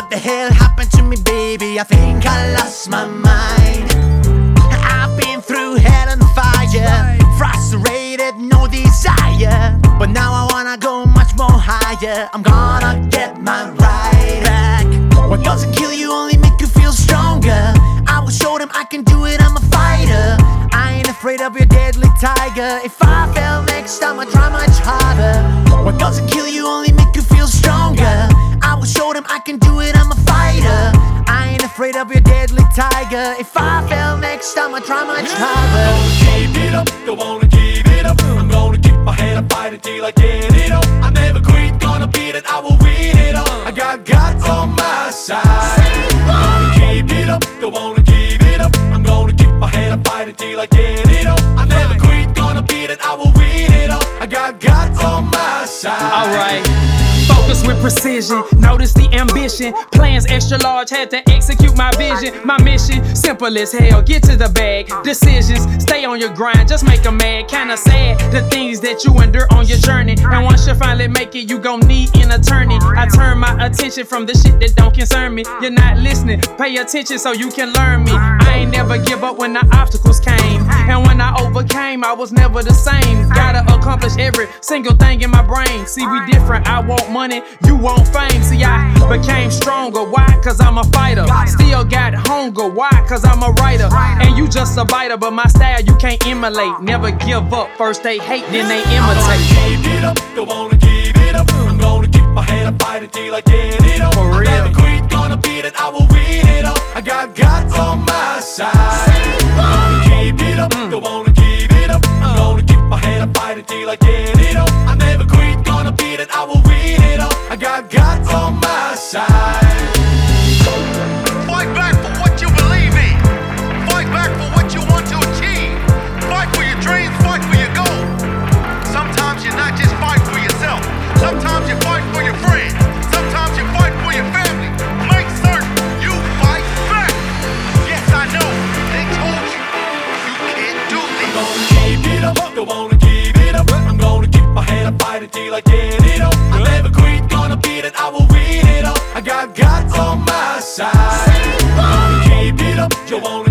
What the hell happened to me, baby? I think I lost my mind. I've been through hell and fire, frustrated, no desire, but now I wanna go much more higher. I'm gonna get my right back. What doesn't kill you only make you feel stronger. I will show them I can do it, I'm a fighter. I ain't afraid of your deadly tiger. If I fail next time, I try much harder. What doesn't kill you only make you feel stronger. I will show them I can do it, I'm a fighter. I ain't afraid of your deadly tiger. If I fail next time, I try much harder. I'm gonna keep it up, don't wanna give it up. I'm gonna keep my head up, fight until I get it up. I never quit, gonna beat it, I will win it up. I got God on my side. I'm gonna keep it up, don't wanna give it up. I'm gonna keep my head up, fight until I get it up. I never quit, gonna beat it, I will win it up. I got God on my side. Alright, focus with precision, notice the ambition. Plans extra large, had to execute my vision. My mission, simple as hell, get to the bag. Decisions, stay on your grind, just make 'em mad. Kinda sad, the things that you endure on your journey. And once you finally make it, you gon' need an attorney. I turn my attention from the shit that don't concern me. You're not listening, pay attention so you can learn me. I ain't never give up when the obstacles came, and when I overcame, I was never the same. Gotta accomplish every single thing in my brain. See, we different, I want money, you want fame. See, I became stronger, why? Cause I'm a fighter. Still got hunger, why? Cause I'm a writer. And you just a biter, but my style you can't emulate. Never give up, first they hate, then they imitate. Keep it up, don't wanna give it up. I'm gonna keep my head up, fight until I get it up. For real. I never quit, gonna beat it, I will win it up. I got God on my side. I'm gonna keep it up, don't wanna give it up. I'm gonna keep my head up, fight until I get it up. I never quit, gonna beat it, I will win it up. I got God on my side. Fight back for what you believe in. Fight back for what you want to achieve. Fight for your dreams, fight for your goals. Sometimes you not just fight for yourself. Sometimes you fight for your friends. Sometimes you fight for your family. Make certain you fight back. Yes, I know. They told you can't do this. I'm gonna keep it up, don't wanna give it up. I'm gonna keep my head up, fight until I get it up. I never quit, gonna beat it, I will win it up. I got God on my side. I'm gonna keep it up, don't wanna